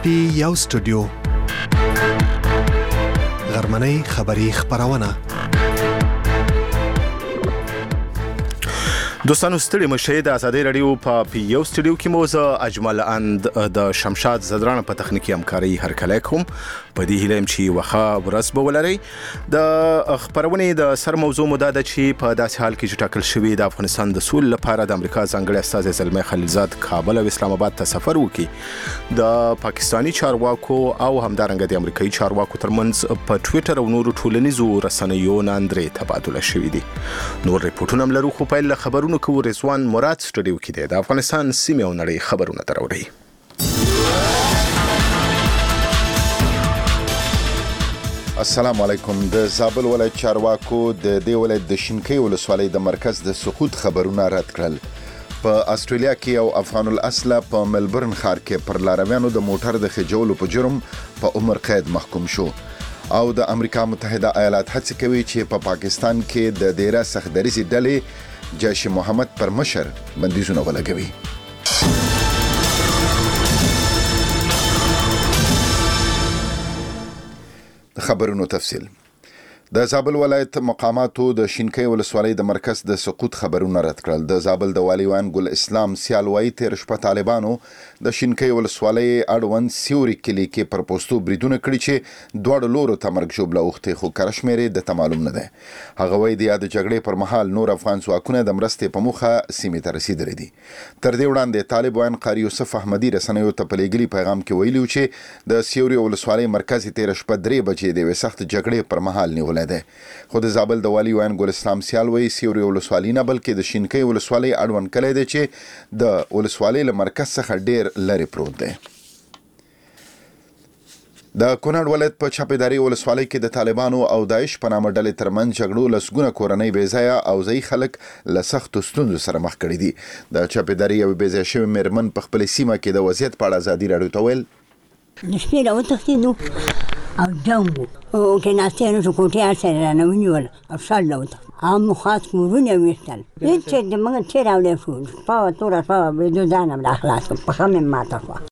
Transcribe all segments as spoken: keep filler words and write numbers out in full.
پی یو سټوډیو غرمنۍ خبری خبرونه دوستانو ستړي مشه د ازادي رادیو په پی یو سټوډیو کې مو زه اجمل اند د شمشاد زدران په تخنیکی همکاري هرکلی کوم په دې هیله چې وخه ورځ به ولري د خبرونې د سر موضوع مو دا ده چې په داسې حال کې چې ټاکل شوی د افغانستان د سول لپاره د امریکا ځانګړي استازي زلمي خلیلزاد کابل او اسلام آباد ته سفر وکړي د پاکستانی چارواکو او همدارنګه د امریکایي چارواکو ترمنځ په ټوئیټر او نورو ټولنیزو رسنیو ناندرې تبادله شوې دي. نور ریپورتونه هم لرو خو په اړه خبرونه کو رضوان مراد سټوډیو کې دی د افغانستان سیمه او نړۍ خبرونه تراوړي. السلام علیکم. د زابل ولایت چارواکو د دې ولایت د شینکۍ ولسوالۍ د مرکز د سقوط خبرونه رد کړل. په استرالیا کې یو افغان الاصل په ملبورن ښار کې پر لارویانو د موټر د خجولو په جرم په عمر قید محکوم شو او د امریکا متحده ایالات هڅه کوي چې په پا پاکستان کې د ډیره سختدریزي ډلې جیش محمد پر مشر بندیزونه ولګوي. د خبرونو تفصیل. د زابل ولایت مقاماتو د شینکۍ ولسوالۍ د مرکز د سقوط خبرونه رد کړل. د زابل د والي وان ګل اسلام سیالوي تیر شپه طالبانو د شینکۍ ولسوالۍ اړوند سیوري کلی کې پر پوسټو بریدونه کړی چې دوه لورو ته مرګ ژوبله اوختي خو کرشمیرې د معلوم نه ده. هغه وایي د یاد جګړې پر مهال نور افغان ځواکونه د مرستې په موخه سیمې ته رسیدلي دي. تر دې وړاندې طالب وان قاری یوسف احمدي رسنیو ته په لېږلي پیغام کې ویلي چې د سیوري ولسوالۍ مرکز تیر شپه درې بجې د یوې سخت جګړې پر مهال نیولې ده. خو د زابل د والي وان ګل اسلام سیالوي سیوري ولسوالۍ نه بلکې د شینکۍ ولسوالۍ اړوند کلی دی چې د ولسوالۍ له مرکز څخه ډیر لرې پروت دی. د کونړ ولایت په چاپیداري ولسوالۍ کې د طالبانو او داعش په نامه ډلې ترمنځ جګړو لسګونه کورنۍ بېځایه او ځایي خلک له سختو ستونزو سره مخ کړي دي. د چاپیداري یوې بېځایه شوې میرمن په خپلې سیمه کې د وضعیت په اړه ازادي راډیو ته ویل د شپې راوتښتېدو او جنګ و او کېناستې نو کوټې سره رانه ونیول او شال له وته هم مو خاص کورونه ویشتل هېڅ چې د موږ چې راوړی شو شپه وه توره شپه وه بېدو ځان هم راخلاص کړ پښه مې ماته شوه.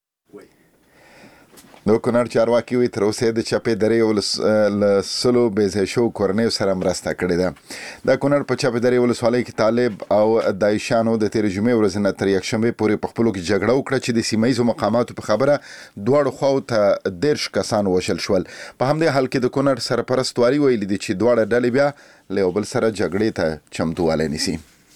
د کونړ چارواکي وایي تر اوسه د چاپیدرۍ له سلو بېځایه شوو کورنیو سره مرسته کړې ده. د کونړ په چاپیدرۍ ولسوالۍ کې طالب او داعشانو د تېرې جمعې ورځې نه تر یکشنبې پورې په خپلو کې جګړه وکړه چې د سیمه ییزو مقاماتو په خبره دواړو خواو ته دېرش کسان وژل شول. په همدې حال کې د کونړ سرپرست والي ویلي دي چې دواړه ډلې بیا له یو بل سره جګړې ته چمتووالی نیسي.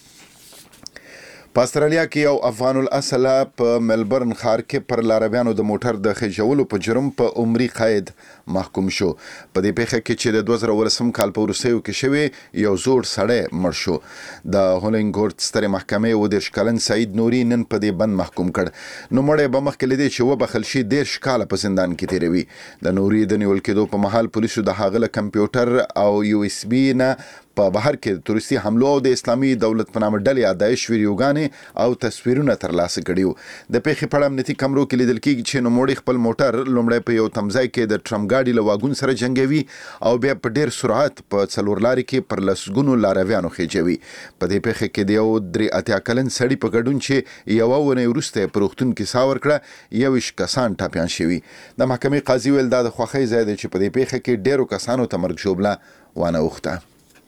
په استرالیا کې یو افغان الاصل په ملبورن ښار کې پر لارویانو د موټر د خېژولو په جرم په عمري قید محکوم شو. په دې پیښه کې چې د دوه زره ولسم کال په وروستیو کې شوی یو زوړ سړی مړ شو. د هولینګورډ سترې محکمې اووه دېرش کلن سعید نوري نن په دې بند محکوم کړ. نو مړی به مخکې له دې چې وبخښل شي دېرش کاله په زندان کې تېروي. د نوري د نیول کېدو په مهال پولیسو د هغه له کمپیوټر او یو اس بي نه په بهر کې د تورستي حملو او د اسلامي دولت په نامه ډلې داعش ویډیوګانې او تصویرونه ترلاسه کړي وو. د پیښې په اړه امنیتي کمرو کې لیدل کېږي چې نوموړی خپل موټر لومړی په یو تمځای کې د ټرم ګاډي له واګون سره جنګوي او بیا په ډیر سرعت په څلور لارې کې پر لسګونو لارویانو خېجوي. په دې پیښه کې د یو درې اتیا کلن سړي په ګډون چې یوه اونۍ وروسته یې په روغتون کې ساه ورکړه یوویشت کسان ټپیان شوي. د محکمې قاضي ویل دا د خوښۍ ځای دی چې په دې پیښه کې ډیرو کسانو ته مرګ ژوبله وانه اوښته.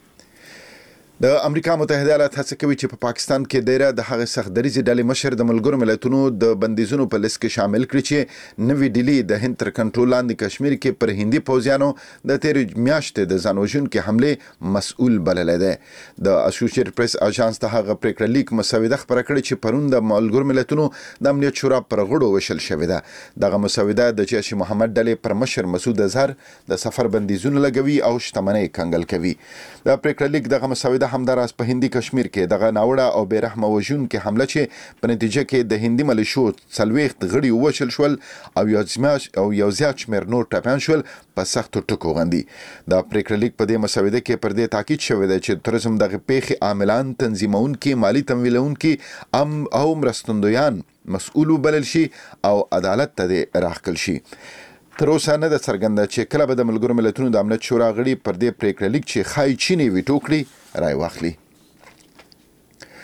د امریکا متحده ایالات هڅه کوي چې په پاکستان کې ډیره د هغه سختدریزي ډلې مشر د ملګرو ملتونو د بندیزونو په لیست کې شامل کړي چې نوې ډیلي د هند تر کنټرول لاندې کشمیر کې پر هندي پوځیانو د تېرې میاشتې د ځانوژونکې حملې مسؤل بللی دی. د اسوسییټډ پریس اژانس ته هغه پریکړه لیک مسوده خپره کړې چې پرون د ملګرو ملتونو د امنیت شورا پر غړو ویشل شوې ده. دغه مسوده د جیش محمد ډلې پر مشر مسعود اظهر د سفر بندیزونه لګوي او شتمنۍ کنګل کوي. د پریکړه لیک دغه مسوده همداراز په هندي کشمیر کې دغه ناوړه او بیرحمه وژونکې حمله چې په نتیجه کې د هندي ملیشو څلوېښت غړي ووژل شول او یو او یو زیات شمېر نور ټپیان شول په سختو ټکو غندي. د پریکړه لیک په دې مسوده کې پر دې تاکید شوی دی چې ترڅو دغه پیښې عاملان تنظیمونکي مالی تمویلونکي ام او مرستندویان مسؤل وبلل شي او عدالت ته راښکل شي. تر اوسه نه ده څرګنده چې کله به د ملګرو ملتونو د امنیت شورا غړي پر دې پریکړه لیک چې ښایي چین یې ویټو کړي رای واخلي.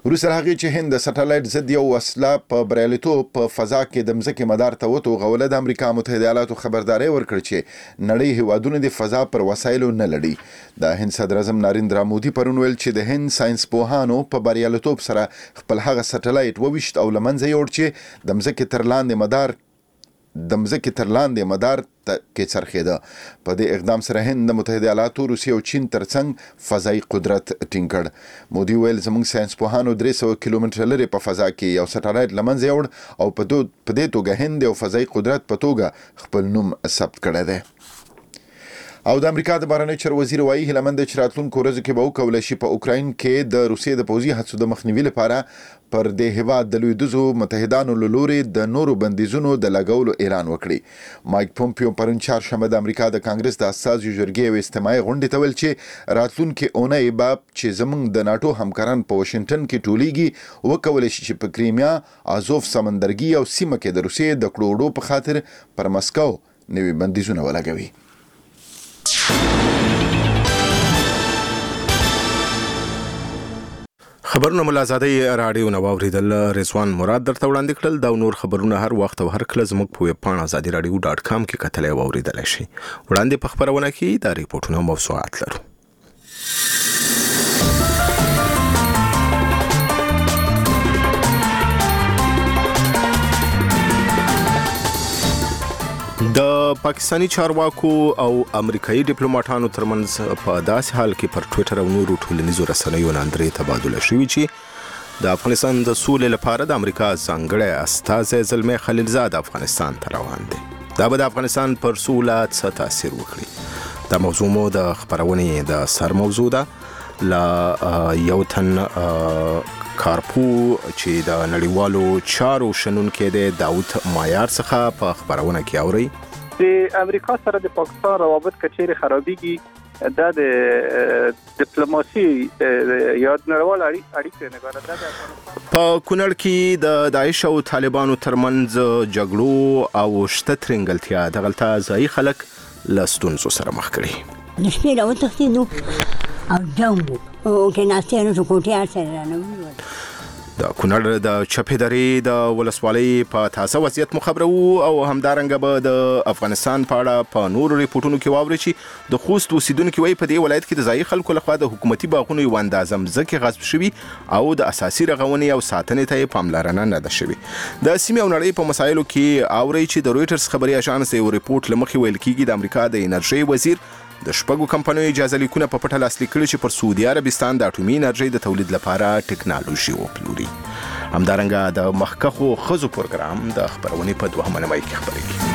وروسته هغې چې هند د سټلایټ ضد یو وسله په بریالیتوب په فضا کې د مځکې مدار ته وتوغوله د امریکا متحده ایالاتو خبرداری ورکړ چې نړۍ هیوادونه د فضا پر وسایلو نه لړي. د هند صدر اعظم نریندرا مودي پرون ویل چې د هند ساينس پوهانو په بریالیتوب سره خپل هغه سټلایټ وویشت او لمنځه یوړ چې د مځکې تر لاندې مدار د مځکې تر لاندې مدار کې څرخېده. په دې اقدام سره هند د متحده ایالاتو، روسیې او چین ترڅنګ فضایي قدرت ټینګ کړ. مودي ویل زموږ ساينس پوهانو درې سوه کیلومتره لرې په فضا کې یو سټلایټ لمنځه یوړ او په دې توګه هند یو فضایي قدرت په توګه خپل نوم ثبت کړی دی. او د امریکا د بهرنیو چارو وزیر وایي هیله مند چې راتلونکو ورځو کې به وکولی شي په اوکراین کې د روسیې د پوځي هڅو د مخنیوي لپاره پر دې هیواد د لویدیځو متحدانو له لورې د نورو بندیزونو د لګولو اعلان وکړي. مایک پومپیو پرون چهارشنبه د امریکا د کانګرس د استازو جرګې یوې اجتماعي غونډې ته ویل چې راتلونکي اونۍ به چې زموږ د ناټو همکاران په واشنګټن کې ټولیږي وکولی شي چې په کریمیا، ازوف سمندرګي او سیمه کې د روسیې د کړو په خاطر پر مسکو نوي بندیزونه ولګوي. خبرونه ملازادي رادیو نو اوریدل رضوان مراد درته وړاندې کړل. دا نور خبرونه هر وخت او هر کله زموږ په ویب پاڼه ازادي رادیو ډاټ کام کې کتلای او اوریدل شي. وړاندې په خبرونه کې دا ریپورتونه موضوعات لرو. د پاکستانی چارواکو او امریکایي ډیپلوماټانو ترمنځ په داسې حال کې پر ټوئیټر او نورو ټولنیزو رسنیو ناندرې تبادله شوې چې د افغانستان د سولې لپاره د امریکا ځانګړی استازی زلمي خلیلزاد افغانستان ته روان دی. دا به د افغانستان پر سوله څه تاثیر وکړي؟ دا موضوع مو د خبرونې د سر موضوع ده. لا یو تن کارپو چې د نړیوالو چارو شنونکی دی داود مایار څخه په خبرونه کې اوري. د امریکا سره د پاکستان روابط کچېرې خرابېږي دا د ډیپلوماسي یا نړیوال اړیکې نه غواړي. دا په کونړ کې د داعش او طالبانو ترمنځ جګړو او شته ترنګلتیا دغلته ځایي خلک له ستونزو سره مخ کړي. د شپې راوتښتېدو او جنګ او کې ناستې نو کوټې سره رانه د کونړ د چپې درې د ولسوالۍ په تازه وضعیت مخبرو او همدارنګه به د افغانستان په اړه په نورو ریپورتونو کې واوري چې د خوست اوسیدونکو وایي په دې ولایت کې د ځایي خلکو لخوا د حکومتي باغونو یو اندازه مځکې غصب شوي او د اساسي رغونې او ساتنې ته پاملرنه نه ده شوې. د سیمې او نړۍ په مسایلو کې اوري چې د رویټرز خبري اژانس یو ریپورت لمخې ویل کېږي د امریکا د انرژي وزیر د شپږو کمپنیو اجازه لیکونه په پټه لاسلیک کړي چې پر سعودي عربستان د اټومي انرژي د تولید لپاره ټکنالوژي وپلوري. همدارنګه د مخکخو خزو پروګرام د خبرونې په دوهمه نیمه کې خبرې کوي.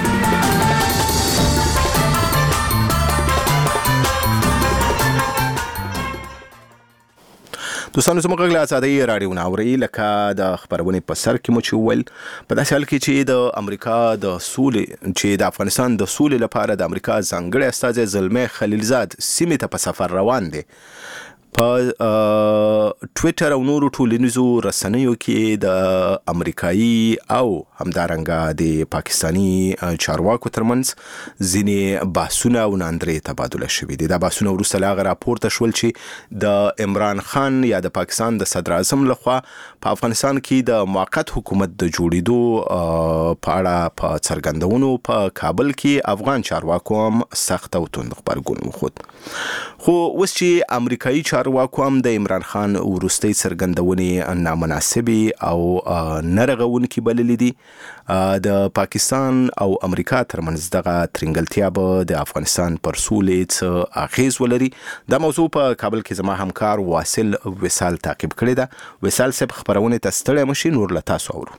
دوستانو زموږ غږ له ازادۍ راډیو نه اورئ. لکه د خبرونې په سر کې مو چې وویل په داسې حال کې چې د امریکا د سولې چې د افغانستان د سولې لپاره د امریکا ځانګړی استازی زلمي خلیلزاد سیمې ته په سفر روان دی. په ټوئیټر او نورو ټولنیزو رسنیو کې د امریکایي او همدارنګه د پاکستانی چارواکو ترمنځ ځینې بحثونه او ناندرې تبادله شوي دي. دا بحثونه وروسته له هغه راپورته شول چې د عمران خان یا د پاکستان د صدر اعظم لخوا په افغانستان کې د موقت حکومت د جوړېدو په اړه په څرګندونو په کابل کې افغان چارواکو هم سخت او توند غبرګون وښود. خو اوس چې امریکایي چارواکو هم د عمران خان وروستۍ څرګندونې نامناسبې او نه رغونکې بللې دي. د پاکستان او امریکا ترمنځ دغه ترنګلتیا به د افغانستان پر سولې څه اغیز ولري. دا موضوع په کابل کې زما همکار واصل وصال تعقیب کړی ده. وصال صاحب خبرونه ته ستړی مشي نور له تاسو اورو.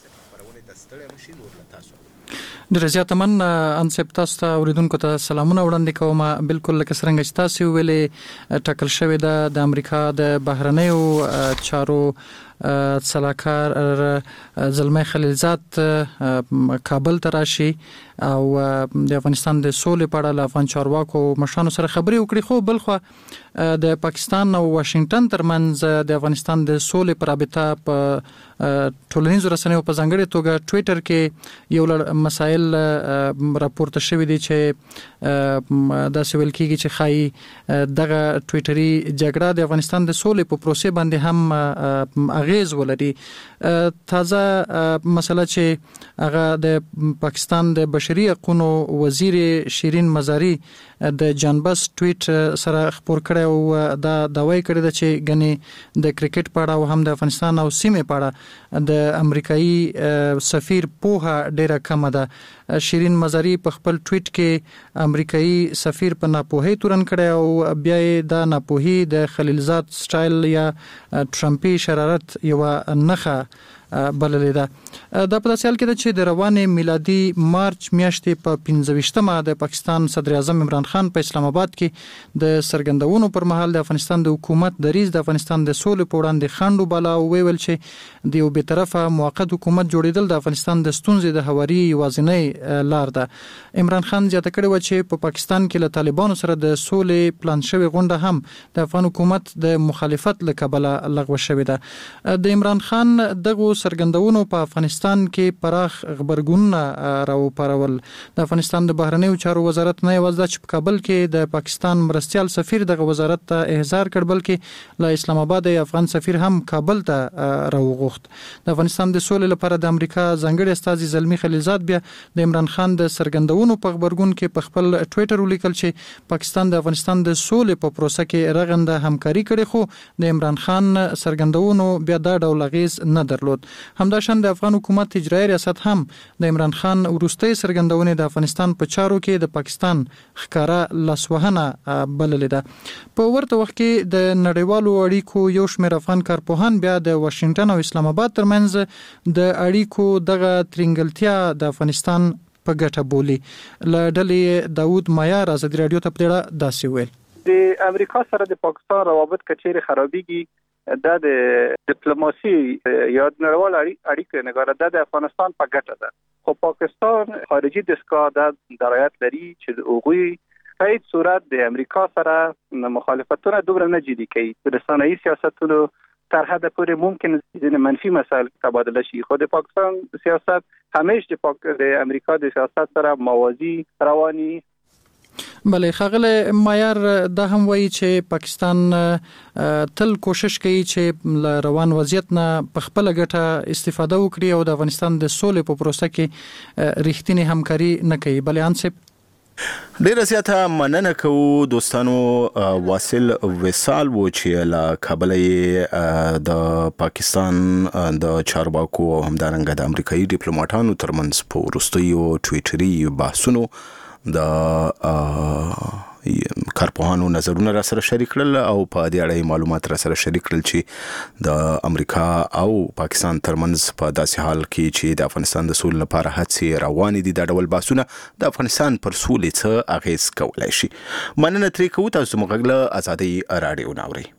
ډېر زیات من انسب تاسو ته اوریدونکو ته سلامونه وړاندې کوم. بالکل لکه څنګه چې تاسو ویلې ټاکل شوې ده د امریکا د بهرنیو چارو سلاکار زلمي خلیلزاد کابل ته راشي او د افغانستان د سولې په اړه له افغان چارواکو مشرانو سره خبرې وکړي. خو بلخوا د پاکستان او واشنگټن ترمنځ د افغانستان د سولې پر رابطه په ټولنیزو رسنیو په ځانګړې توګه ټوئیټر کې یو لړ مسایل راپورته شوي دي چې دا سویل کېږي چې خای دغه ټوئیټري جګړه د افغانستان د سولې په پروسې باندې هم اغیز ولري. تازه مسله چې هغه د پاکستان د بشري حقوقو وزیر شیرین مزاری د جانبس ټویټ سره خبر کړی او دا داوی کړی د چې غني د کرکټ په اړه او هم د افغانستان او سیمې په اړه د امریکایي سفیر پوها ډیره کم ده. شیرین مزاری په خپل ټویټ کې امریکایي سفیر په ناپوهي تورن کړی او بیا دا ناپوهي د خلیلزاد سټایل یا ټرمپي شرارت یو نخه بللې ده. دا په داسې حال کې ده چې د روانې میلادي مارچ میاشتې په پنځه ویشتمه د پاکستان صدر اعظم عمران خان په اسلام آباد کې د سرګندونو پر مهال د افغانستان د حکومت دریځ د افغانستان د سولې په وړاندې خنډ بالا او ویل چې د یو بې طرفه موقت حکومت جوړیدل د افغانستان د ستونزې د هواري یوازینۍ لار ده. عمران خان زیاته کړې و چې په پاکستان کې له طالبانو سره د سولې پلان شوی غونډه هم د افغان حکومت د مخالفت له کبله لغوه شوې ده. د عمران خان دغه سرګندونو په افغانستان کې پراخ خبرګونونه راوپارول. د افغانستان د بهرنیو چارو وزارت نه یوازې چې په کابل کې د پاکستان مرستيال سفیر دغه وزارت ته احضار کړ بلکې له اسلام آباد افغان سفیر هم کابل ته راوغوښت. د افغانستان د سولې لپاره د امریکا ځانګړي استازي زلمي خلیلزاد بیا د عمران خان د سرګندونو په خبرګون کې په خپل ټوئیټر ولیکل چې پاکستان د افغانستان د سولې په پروسه کې رغنده همکاري کړې خو د عمران خان سرګندونو بیا دا ډول اغیز نه درلود. همداشان د افغان حکومت اجرایي ریاست هم د عمران خان وروستۍ سرګندونې د افغانستان په چارو کې د پاکستان ښکارا لاسوهنه بللې ده. په ورته وخت کې د نړیوالو اړیکو یو شمېر افغان کارپوهان بیا د واشنگټن او اسلام آباد ترمنځ د اړیکو دغه ترنګلتیا د افغانستان په ګټه بولي. له ډلې داود مایار ازادي رادیو ته پدې داسې ویل: د امریکا سره د پاکستان روابط کچېرې خرابېږي دا د ډیپلوماسي یا نړیوال اړیکو نګاره د افغانستان په ګټه ده. خو پاکستان خارجي دستگاه د درایت لري چې هغوی په هیڅ صورت د امریکا سره مخالفتونه دومره نه جدي کوي. رسنیي سیاستونو تر حد پورې ممکن ځینې منفي مسایل تبادله شي خو د پاکستان سیاست همیشه د پاک د امریکا د سیاست سره موازی رواني. بله خغله مایار دا هم وایي چې پاکستان تل کوشش کوي چې روان وضعیت نه په خپل ګټه استفاده وکړي او د افغانستان د سولې په پروسه کې رښتینی همکاري نه کوي. بله انصب ډیره زیاته مننه کوو دوستانو. واصل وصال و چې له کابل د پاکستان د چارواکو او همدارنګه د امریکایي ډیپلوماټانو ترمنځ په وروستیو ټویټري بحثونو د کارپوهانو نظرونه را سره شریک کړل او په دې اړه معلومات را سره شریک کړل چې د امریکا او پاکستان ترمنځ په داسې حال کې چې د افغانستان د سولې لپاره هڅې روانې دي دا ډول بحثونه د افغانستان پر سولې څه اغیز کولی شي. مننه ترې کوو. تاسو موږ له ازادي رادیو ناوري.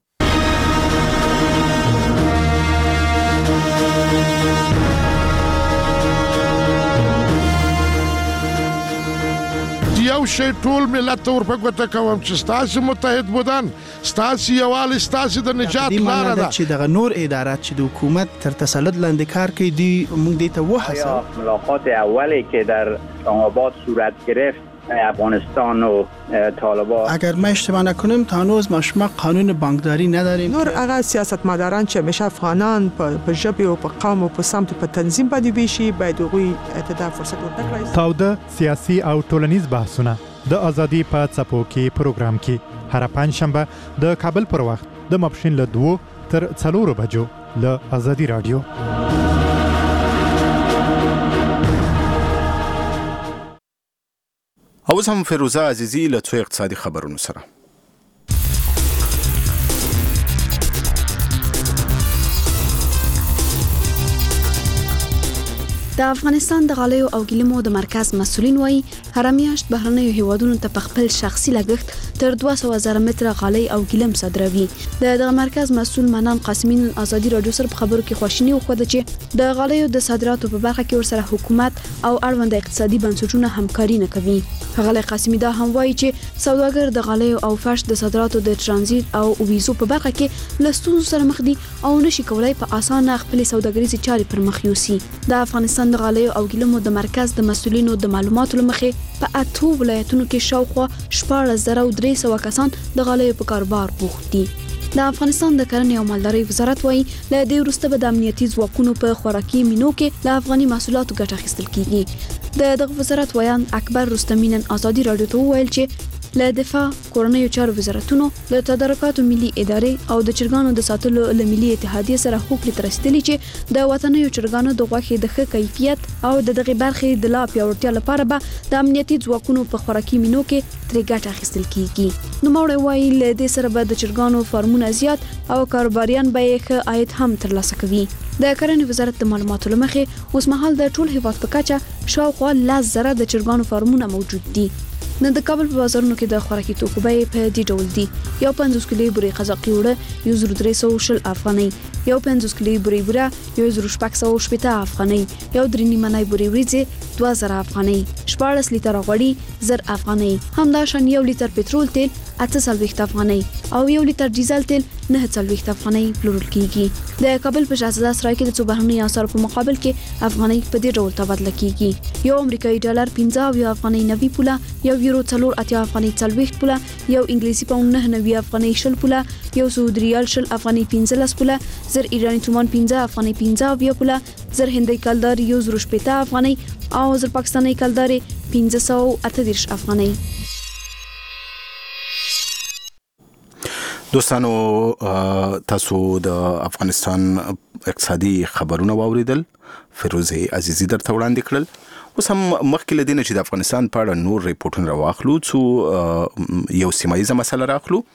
یو شی ټول ملت ور په ګوته کوم چې ستاسو متحد بودن ستاسو یوال ستاسو د نجات لار ده چې د نور ادارات چې د حکومت تر تسلط لاندې کار کوي دی موږ دې ته وحسه. ملاقات اولی که در اسلام آباد صورت گرفت افغانستان و طالبان اگر ما اشتباه نکنیم تا هنوز ما شما قانون بانکداری نداریم. نور هغه سیاستمداران چې همیشه افغانان په ژبه او په قوم او په سمت په تنظیم باندې بيشي باید هغوی ته فرصت ورکړي. تاوده سیاسي او ټولنیز بحثونه د ازادي په څپو کې پروګرام کې هر پنځشنبه د کابل پر وخت د ماپښین له دوه تر څلورو بجو له ازادي رادیو. اوس هم فیروزه عزیزی له څو اقتصادي خبرونو سره. د افغانستان د غالیو او ګلیمو د مرکز مسؤلین وایي هر میاشت بهرنیو هیوادونو ته په خپل شخصي لګښت تر دوه سوه زره متره غالۍ او ګیلم صادروي. د دغه مرکز مسؤل منان قاسمي نن ازادي رادیو سره په خبرو کې خواشیني وښوده چې د غالیو د صادراتو په برخه کې ورسره حکومت او اړوند اقتصادي بنسټونه همکاري نه کوي. غالی قاسمي دا هم وایي چې سوداګر د غالیو او فرش د صادراتو د ترانزیت او ویزو په برخه کې له ستونزو سره مخ دي او نشي کولای په اسانه خپل سوداګریزي چارې پر مخ یوسي. د افغانستان د غالیو او ګیلمو د مرکز د مسؤلینو د معلوماتو لمخې په اتو ولایتونو کې شاوخوا شپاړس زره او درې سوه کسان د غالیو په کاروبار بوخت دي. د افغانستان د کرنې او مالدارۍ وزارت وایي له دې وروسته به د امنیتي ځواکونو په خوراکي مینو کې له افغاني محصولاتو ګټه اخیستل کیږي. د دغه وزارت ویان اکبر رستمی نن ازادي رادیو ته وویل چې له دفاع، کورنیو چارو وزارتونو، له تدارکاتو ملي ادارې او د چرګانو د ساتلو له ملي اتحادیې سره هوکړې ته رسیدلي چې د وطنیو چرګانو د غوښې د ښه کیفیت او د دغې برخې د لا پیاوړتیا لپاره به د امنیتي ځواکونو په خوراکي مینو کې ترې ګټه اخیستل کیږي. نوموړی وایي له دې سره به د چرګانو فارمونه زیات او کاروباریان به یې ښه عاید هم ترلاسه کوي. د کرنې وزارت د معلوماتو له مخې اوس مهال د ټول هیواد په کچه شاوخوا لس زره د چرګانو فارمونه موجود دي. نه د کابل په بازارونو کې د خوراکي توکو بیې په دې ډول دي: یو پنځوس کیلو بورې قزاقي اوړه یو زر درې سوه شل افغانۍ، یو پنځوس کیلو بورې بوره یو زر شپږ سوه شپېته افغانۍ، یو درې نیمه نی بورې وریځې دوه زره افغانۍ، شپاړس لیتره غوړي زر افغانۍ، همداشان یو لیتر پټرول تیل اته څلوېښت افغانۍ او یو لیتر ډیزل تیل نه څلوېښت افغانۍ پلورل کیږي. د کابل په شهزاده سرای کې د څو بهرنیو اسعارو په مقابل کې افغانۍ په دې ډول تبادله کیږي: یو امریکایي ډالر پنځه اویا افغانۍ نوي پوله، یو یورو څلور اتیا افغانۍ څلوېښت پوله، یو انګلیسي پاوند نه نوي افغانۍ شل پوله، یو سعودي ریال شل افغانۍ پنځلس پوله، زر ایراني تومان پنځه افغانۍ پنځه اویا پوله، زر هندۍ کلدار یو زر شپېته افغانۍ او زر پاکستاني کلدار پنځه سوه اته دېرش افغانۍ. دوستانو تاسو د افغانستان اقتصادي خبرونه واوریدل، فیروزه عزیزی درته وړاندې کړل. اوس هم مخکې له دې نه چې د افغانستان په اړه نور ریپورټونه راواخلو څو یو سیمه ییزه مسله راخلو.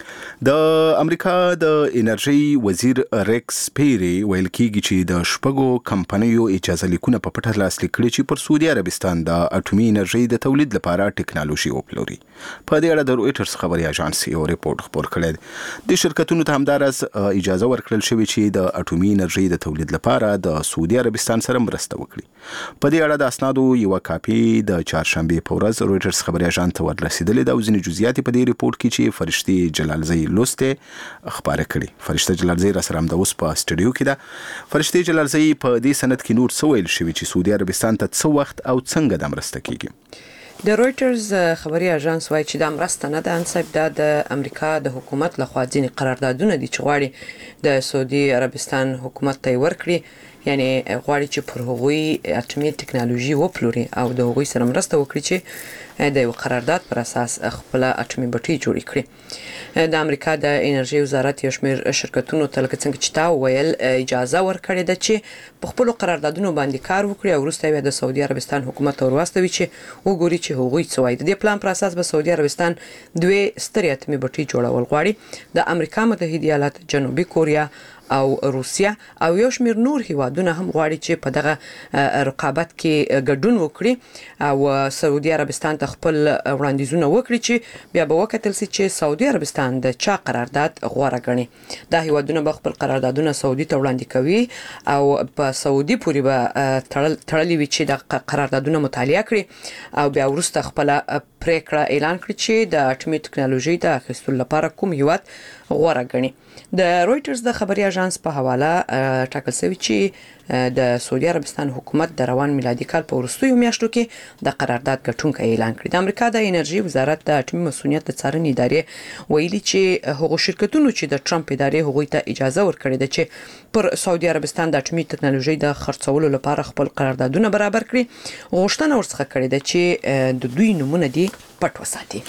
د امریکا د انرژي وزیر ریکس پیری ویل کیږي چې د شپږو کمپنیو اجازه لیکونه په پټه لاسلیک کړي چې پر سعودي عربستان د اټومي انرژي د تولید لپاره ټکنالوژي وپلوري. په دې اړه د رويټرز خبري اژانس یو ریپورت خپور کړی. د شرکتونو ته همدارس اجازه ورکړل شوې چې د اټومي انرژي د تولید لپاره د سعودي عربستان سره مرسته وکړي. په دې اړه د اسنادو یو کاپي د چهارشنبه په ورځ رويټرز خبري اژانس ته ورسېدلې. د ځینې جزئیات په دې ریپورت کې چې فرشتي جلالزئی لوسته خبره کړي. فرشته جلالزئی را سره هم د اوس په سټوډیو کې ده. فرشته جلالزئی په دې سند کې نور څه ویل شوی چې سعودي عربستان ته څه وخت او څنګه د مرسته کیږي؟ د رويټرز خبري اژانس وايي چې د مرسته نه ده انصاف ده د امریکا د حکومت لخوا ځینې قراردادونه دي چې غواړي د سعودي عربستان حکومت ته ورکړي، یعنی غواړي چې پر هغوی اټومي ټکنالوژي وپلوري او د هغوی سره مرسته وکړي چې د یو قرارداد پر اساس خپل اټومي بټري جوړ کړي. د امریکا د انرژي وزارت یو شمېر شرکتونو ته لکه څنګه چې تا ویل اجازه ورکړې ده چې په خپل قراردادونو باندې کار وکړي او وروسته یې د سعودي عربستان حکومت ته ورواستوي چې وګوري چې هغوی څه وایي. د دې پلان پر اساس به سعودي عربستان دوه سترې اټومي بټري جوړول غواړي. د امریکا متحده ایالات، جنوبي کوریا او روسیا او یو شمېر نور هیوادونه هم غواړي چې په دغه رقابت کې ګډون وکړي او سعودي عربستان ته خپل وړاندیزونه وکړي چې بیا به وکتل شي چې سعودي عربستان د چا قرارداد غوړه غني. دا هیوادونه به خپل قراردادونه سعودي ته وړاندې کوي او په سعودي پورې به تړلې وي چې د قراردادونه مطالعه کړي او بیا وروسته خپل پریکړه اعلان کړي چې د اټومي ټکنالوژي د اخیستلو لپاره کوم هیواد غوړه غني. د رويټرز د خبري اژانس په حواله ټاکل شوی چې د سعودي عربستان حکومت د روان میلادي کال په وروستیو میاشتو کې د قرارداد ګټونکی اعلان کړی. د امریکا د انرژي وزارت د اټومي مسؤلیت د څارنې ادارې ویلي چې هغو شرکتونو چې د ټرمپ ادارې هغوی ته اجازه ورکړې ده چې پر سعودي عربستان د اټومي ټکنالوژي د خرڅولو لپاره خپل قراردادونه برابر کړي، غوښتنه ورڅخه کړې ده چې د دوی نومونه دي پټ وساتي.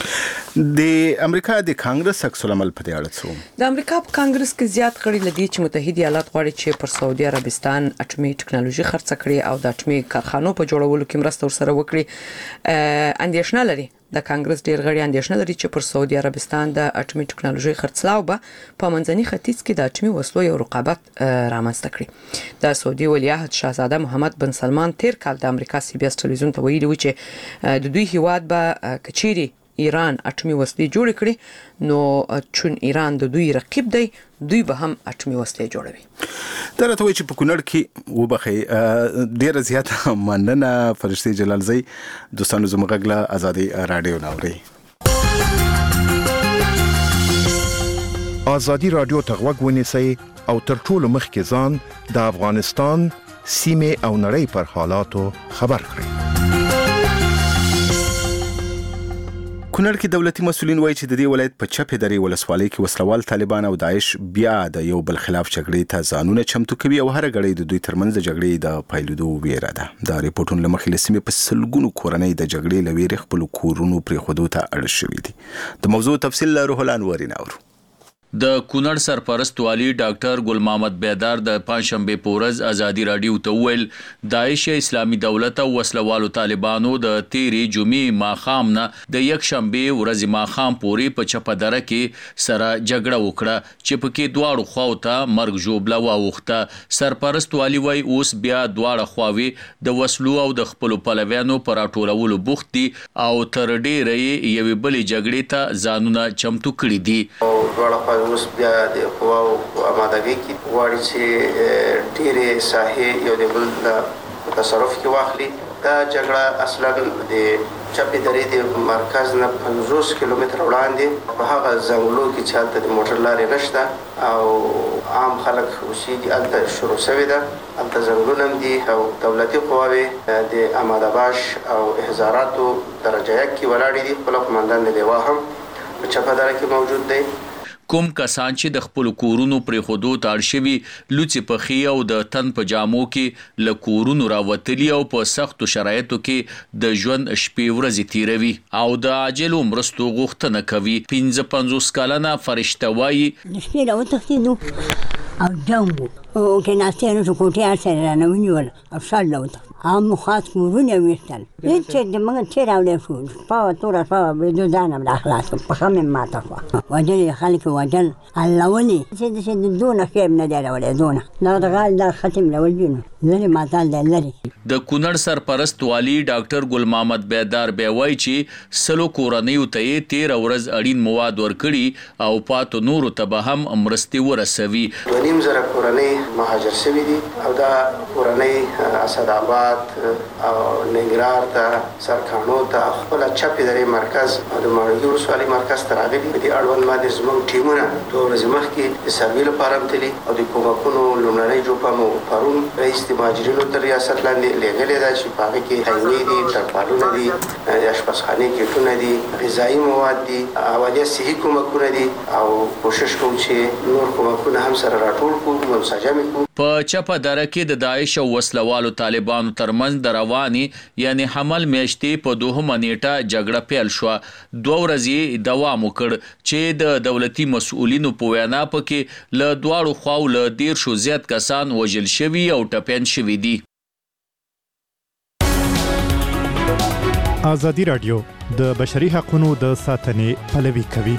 د امریکا د کانګرس عکس العمل په اړه څه؟ د امریکا په کانګرس کې زیات غړي لدی چې متحده ایالات غواړي چې پر سعودي عربستان اټومي ټکنالوژي خرڅ کړي او د اټومي کارخانو په جوړولو کې مرسته ورسره وکړي. اندیشنه لري د کانګرس ډیر غړي اندیشنه لري چې پر سعودي عربستان د اټومي ټکنالوژي خرڅلاو به په منځني ختیځ کې د اټومي وسلو یو رقابت رامنځته کړي. د سعودي ولیعهد شاهزاده محمد بن سلمان تیر کال د امریکا سی بي اس ټلویزیون ته ویلي و چې د دوی هیواد به کچيري ایران اټومي وسلې جوړ کړي نو چون ایران د دوی رقیب دی دوی به هم اټومي وسلې جوړوي. دا راته وایي چې په کونړ کې وبخښئ ډېره زیاته مننه فرشتې جلالزی. دوستانو زموږ غږ له ازادي راډیو نه اورئ. ازادي راډیو ته غوږ ونیسئ او تر ټولو مخکې ځان د افغانستان سیمې او نړۍ پر حالاتو خبر کړئ. کونړ کې دولتي مسؤلین وایي چې د دې ولایت په چپې درې ولسوالۍ کې وسلوال طالبان او داعش بیا د یو بل خلاف جګړې ته ځانونه چمتو کوي او هر غړی د دوی ترمنځ د جګړې د پایلېدو ویره ده. دا ریپورټونه له مخې له سیمې په سلګونو کورنۍ د جګړې له ویرې خپلو کورونو پرېښودو ته اړ شوي دي. د موضوع تفصیل له روح الله انوري نه اورو. د کونړ سرپرست والی ډاکټر ګل محمد بیدار د پنځشنبه په ورځ ازادي راډیو ته وویل داعش اسلامي دولت او وسلوالو طالبانو د تیرې جمعې ماښام نه د یک شنبه ورځې ماښام پورې په چپدره کې سره جګړه وکړه چې پکې دواړو خواو ته مرګ ژوبله واوښته. سرپرست والی وایي اوس بیا دواړه خواوې د وسلو او د خپلو پلویانو پر راټولولو بوخت دي او تر ډېره یې یوې بلې جګړې ته ځانونه چمتو کړي دي. اوس بیا د قواو آمادګۍ کې غواړي چې ډېرې ساحې یو د بل په تصرف کې واخلي. دا جګړه اصلا د چپې درې د مرکز نه پنځوس کیلومتره وړاندې په هغه ځنګلو کې چې هلته د موټر لارې نشته او عام خلک اوسېږي هلته شروع شوې ده. هلته ځنګلونه هم دي او دولتي قواوې د احمداباد او احزاراتو درجه یک کې ولاړې دي. خپله قمندان د لیوا هم په چپه دره کې موجود دی. کوم کسان چې د خپل کورونو پرېښودو ته اړ شوي لوڅې پښې او د تن په جامو کې له کورونو راوتلي او په سختو شرایطو کې د ژوند شپې ورځې تیروي او د عاجلو مرستو غوښتنه کوي. پنځه پنځوس کلنه فرشته وایي د شپې راوتښتېدو او جنګ و او کېناستې نو کوټې هر سره رانه ونیول او سر له وته هم خاص کورونه ویشتل. هېڅ چې د موږ چې راوړی شو شپه توره شپه بریدو ځان هم راخلاص کړم. پښه مې ماته شوه. وجل یې خلک وجل الله ولې چې داسې دونه شی نه دی راوړی دونه دا د غال دا ختم راول دي نو لرې ماتال دی لرې. د کونړ سرپرست والی ډاکټر ګل محمد بیدار بیا وایي چې سلو کورنیو ته یې تېره ورځ اړین مواد ورکړي او پاتو نورو ته به هم مرستې ورسوي. دوه نیم زره کورنۍ مهاجر شوي دي او دا کورنۍ اسداباد او ننګرهار ته سرکاڼو ته خپله چپې درې مرکز او د ماڼوګي ولسوالۍ مرکز ته راغلي. په دې اړوند باندې زموږ ټیمونه دوه ورځې مخکې د سروې لپاره هم تللي او د کومکونو لومړنۍ جوپه مو پرون رئیس د مهاجرینو تر ریاست لاندې لېږلې ده چې په هغې کې خیمې دي، ترپالونه دي، د اشپزخانې کیټونه دي، غذایي مواد دي، اولیه صحي کومکونه دي او کوشش کوو چې نور کومکونه هم سره راټول کړو، منسجم کړو. په چپه دره کې د داعش او وسلوالو طالبانو ترمنځ د روانې یعنی حمل میاشتې په دوهمه نیټه جګړه پیل شوه. دوه ورځې دوام وکړ چې د دولتي مسؤلینو په وینا پکې له دواړو خواو له دیرشو زیات کسان وژل شوي او ټپیان شوي دي. ازادي راډیو د بشري حقوقو د ساتنې پلوي کوي.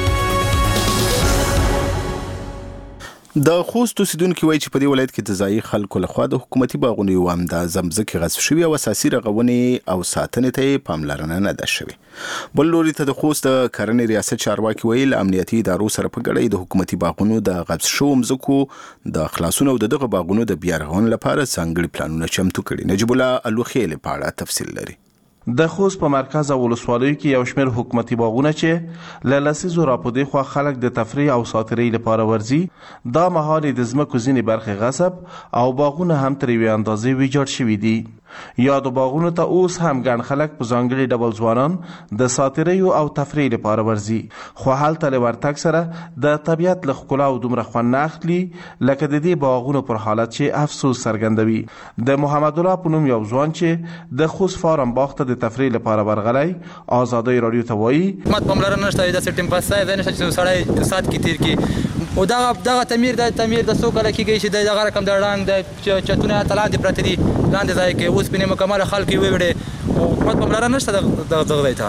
د خوست اوسیدونکو وایي چې په دې ولایت کې د ځایي خلکو لخوا د حکومتي باغونو یو اندازه ځمکې غصب شوي او اساسي رغونې او ساتنې ته یې پاملرنه نه ده شوې. بل لوري ته د خوست د کرنې ریاست چارواکي وایي له امنیتي ادارو سره په ګډه د حکومتي باغونو د غصب شوو مځکو د خلاصون او دغه باغونو د بیا رغونې لپاره ځانګړي پلانونه چمتو کړي. نجیب الله الوخیل په اړه تفصیل لري. د خوست په مرکز او ولسوالیو کې یو شمېر حکومتي باغونه چې له لسیزو راپودې خوا خلک د تفریح او ساتیرۍ لپاره ورځي دا مهال د ځمکو ځینې برخې غصب او باغونه هم تر یوې اندازې ویجاړ شوي دي. یادو باغونو ته اوس هم ګڼ خلک په ځانګړي ډول ځوانان د ساتیرۍ او تفریح لپاره ورځي خو هلته له ورتګ سره د طبیعت له ښکلا او دومره خوند نه اخلي لکه د دې باغونو پر حالت چې افسوس څرګندوي. د محمد الله په نوم یو ځوان چې د خوست فارم باغ ته د تفریح لپاره ورغلی ازادۍ راډیو ته وایي حکومت پاملرنه نشته داسې ټیم پاس ځای نشته چې سړی سات کې تیر کړي او دغه دغه تعمیر د تعمیر د څو کاله کېږي چې دغه رقم د ړنګ د چتونه لاندې پراته دي لاندې ځای کې اوس پنې مکمل خلک یې وویړي او حکومت پاملرنه نشته دغه ځای ته.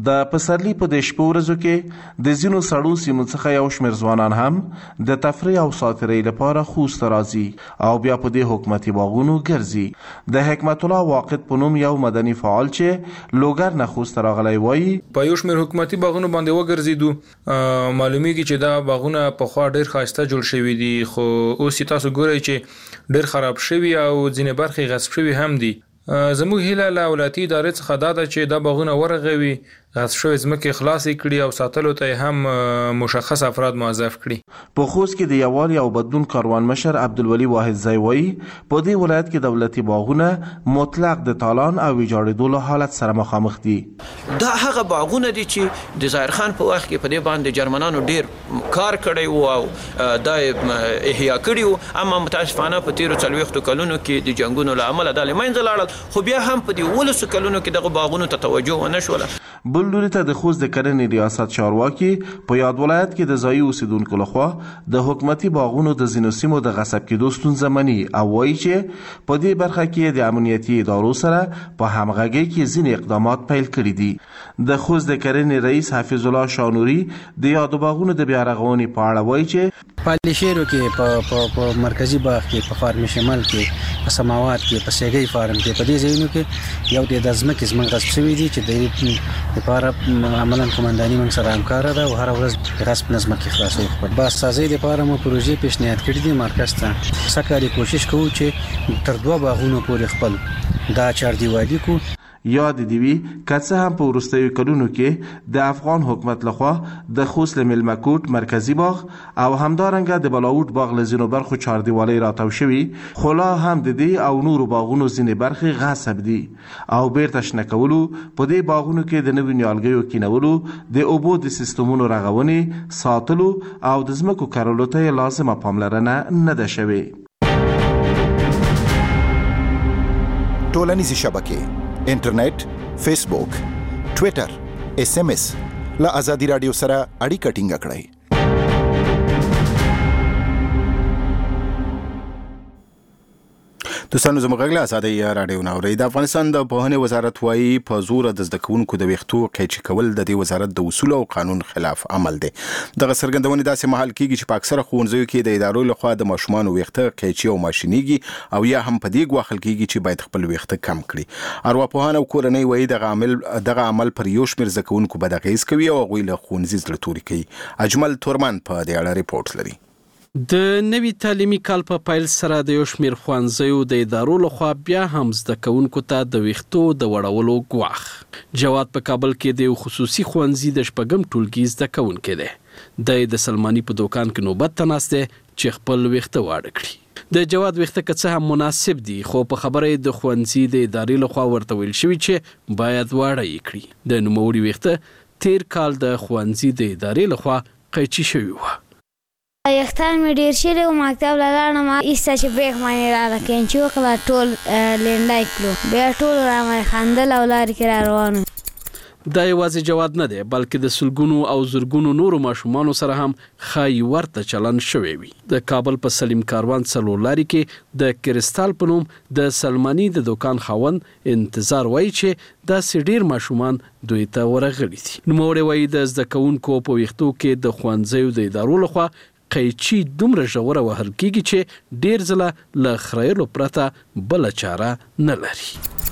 د پسرلی په د شپو ورځو کې د ځینو سړو سیمو څخه یو شمېر ځوانان هم د تفریح او ساتیرۍ لپاره خوست ته راځي او بیا په دې حکومتي باغونو ګرځي. د حکمت الله واقد په نوم یو مدني فعال چې لوګر نه خوست ته راغلی وایي په یو شمېر حکومتي باغونو باندې وګرځېدو. معلومیږي چې دا باغونه پخوا ډېر ښایسته جوړ شوي دي، خو اوس یې تاسو ګورئ چې ډېر خراب شوي او ځینې برخې غصب شوي هم دي. زموږ هیله له ولایتي ادارې څخه دا ده چې دا باغونه ورغوي، غصب شوې ځمکې خلاصې کړي او ساتلو ته هم مشخص افراد موظف کړي. په خوست کې د یووالي او بدلون کاروان مشر عبدالولي واحد ځای وایي په دې ولایت کې دولتي باغونه مطلق د تالان او ویجاړېدو له حالت سره مخامخ دي. دا هغه باغونه دي چې د ظاهر خان په وخت کې په دې باندې جرمنانو ډیر کار کړی وو او دا احیا کړي وو، اما متاسفانه په تیرو څلوېښتو کلونو کې د جنګونو له امله دا له منځه لاړل، خو بیا هم په دې ولسو کلونو کې دغه باغونو ته توجه ونه شوله. بل لوري ته د خوست د کرنې ریاست چارواکي په یاد ولایت کې د ځایي اوسیدونکو لخوا د حکومتي باغونو د ځینو سیمو د غصب کېدو ستونزه مني او وایي چې په دې برخه کې د امنیتي ادارو سره په همغږۍ کې ځینې اقدامات پیل کړي دي. د خوست د کرنې رئیس حفیظ الله شانوري د یادو باغونو د بیا رغونې په اړه وایي چې پالیشیرو کې په مرکزی باغ کې په فارم شمال کې په سماوات کې په سیګي فارم کې په دې ځایونو کې یو د ځمکې زمنګ غصب شوي دي چې د لپاره عملاً قومنداني موږ سره همکاره ده او هر ورځ غصب نه ځمکې خلاصوي. خو بس سازۍ لپاره مو پروژې پیشنهاد کړي دي مرکز ته، څه کاري کوشش کوو چې تر دوه باغونو پورې خپل دا چاردیوالي کو. یاد دی وی که څه هم په وروستیو کلونو کې د افغان حکومت لخوا د خوست له میلمکوټ مرکزی باغ او همدارنګه د بلاوټ باغ له ځینو برخو چاردیوالۍ راتاو شوي، خو لا هم د دې او نورو باغونو ځینې برخې غصب دي او بیرته شنه کولو په دې باغونو کې د نوي نیالګیو کینولو، د اوبو د سیستمونو رغونې، ساتلو او د ځمکو کرلو ته لازمه پاملرنه نه ده شوې. ټولنیزې شبکې انټرنیټ، فیسبوک، ټویټر، اس ام اس له ازادي رادیو سره اړیکه ټینګه کړئ. دوستانو زموږ غږ له ازادي رادیو نه اورئ. د افغانستان د پوهنې وزارت وایي په زور د زده کوونکو د ویښتو قیچي کول د دې وزارت د اصولو او قانون خلاف عمل دی. دغه څرګندونې داسې مهال کیږي چې په اکثره ښوونځیو کې د ادارو لخوا د ماشومانو ویښته قیچي او ماشینیږي او یا هم په دې ګواښل کیږي چې باید خپل ویښته کم کړي. ارواپوهان او کورنۍ وایي دغه عمل دغه عمل پر یو شمېر زده کوونکو بد اغېز کوي او هغوی له ښوونځي زړه توري کوي. اجمل تورمن په دې اړه ریپورت لري. د نوي تعلیمي کال په پیل سره د یو شمېر ښوونځیو د ادارو لخوا بیا هم زده کوونکو ته د ویښتو د وړولو ګواښ. جواد په کابل کې د یو خصوصي ښوونځي د شپږم ټولګي زده کوونکی دی. دی د سلماني په دوکان کې نوبت ته ناست دی چې خپل ویښته واړه کړي. د جواد ویښته که څه هم مناسب دي، خو په خبره د ښوونځي د ادارې لخوا ورته ویل شوي چې باید واړه یې کړي. د نوموړي ویښته تیر کال د ښوونځي د ادارې لخوا قیچي شوي وه. یختان مې ډېر شوی و، مکتب له لاړم ایسته چې بیک باندې راله کینچي وکړه، ټول لنډی کړو، بیا ټول رامې خندل او لارې کې را روان وو. دا یوازې جواد نه دی بلکې د سلګونو او زرګونو نورو ماشومانو سره هم ښایي ورته چلند شوی وي. د کابل په سلیم کاروان څلور لارې کې د کرسټال په نوم د سلماني د دوکان خاوند انتظار وایي چې داسې ډیر ماشومان دوی ته ورغلي دي. نوموړی وایي د زده کوونکو په ویښتو کې د ښوونځیو د ادارو لخوا قیچي دومره ژوره وهل کیږي چې ډیر ځله له خریلو پرته بله چاره نه لري.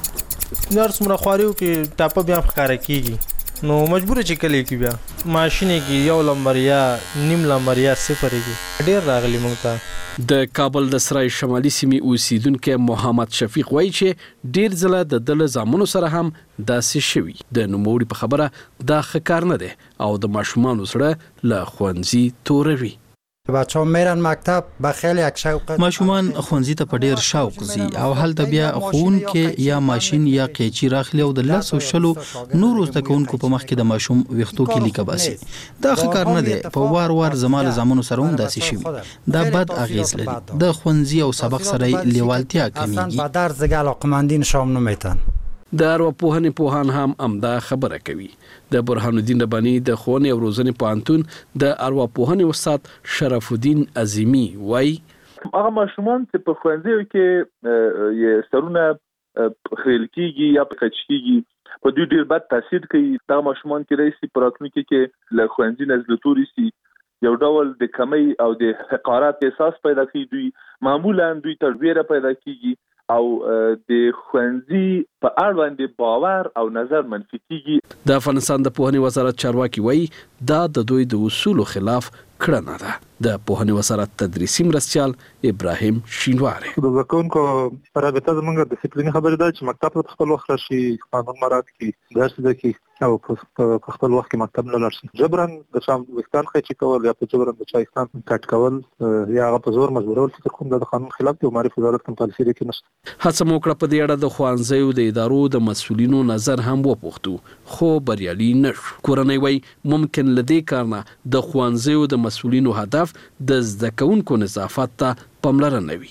نر څومره خواریو کې ټاپه بیا ښکاره کیږي، نو مجبور چې کلی کې بیا ماشین کې یو لمبر یا نیم لمبر یا صفر کې ډیر راغلی موږ ته. د کابل د سرای شمالي سیمې اوسیدونکي محمد شفیق وایي چې ډیر ځله د ده له زامنو سره هم داسې شوي. د نوموړي په خبره دا ښه کار نه دی او د ماشومانو زړه له ښوونځي توروي. بچه‌ها میرن مکتب با خیلی یک شوق. ماشومان ښوونځي ته په ډیر شوق ځي او هلته بیا ښوونکي یا ماشین یا قیچي راخلي او د لسو شلو نورو زده کوونکو په مخ کې د ماشوم ویښتو کې لیکه باسي. دا ښه کار نه دی. په وار وار زما له زامنو سره هم داسې شوي. دا بد اغېز لري. د ښوونځي او سبق سره یې لیوالتیا کمیږي. با درس دیگه علاقه‌مندی نشان نمیتن. د ارواپوهنې پوهان هم همدا خبره کوي. د برهان الدین رباني د ښوونې او روزنې پوهنتون د ارواپوهنې استاد شرف الدین عظیمی وایي هغه ماشومان چې په ښوونځیو کې یې سرونه خېل کیږي یا پکچ کیږي په دوی ډیر بد تاثیر کوي. دا ماشومان کې رئیسي پراتونکو کې له خوندې نزلتوري سي یو ډول د کمی او د حقارت احساس پیدا کوي. دوی معمولا دوی ترویره پیدا کیږي او د خوندې په اړه باندې باور او نظر منفي کیږي. د افغانستان د پوهنې وزارت چارواکي وایي دا د دوی د اصولو خلاف کړنه ده. د پوهنې وزارت تدریسي مرستیال ابراهیم شینواری: د زکونکو رابطه زموږ د ډیسپلین خبره ده چې مکتب په خپل وخت راشي، قانون مراعات کړي، درس زده کړي او په خپل وخت کې مکتب نه لاړ شي. جبران د شام وختان خېچي کول یا په جبران د چایستان کټ کول یا هغه په زور مجبورول چې کوم د قانون خلاف دی او معرفت وزارت کوم پالیسي لري کې نشته. هڅه مو کړه په دې اړه د خوانځیو د ادارو د مسولینو نظر هم وپوښتو خو بریالي نشو. کورنۍ وایي ممکن لدې کارنه د خوانځیو د مسولینو هدف د زده کوونکو نظافت ته پاملرنه وي.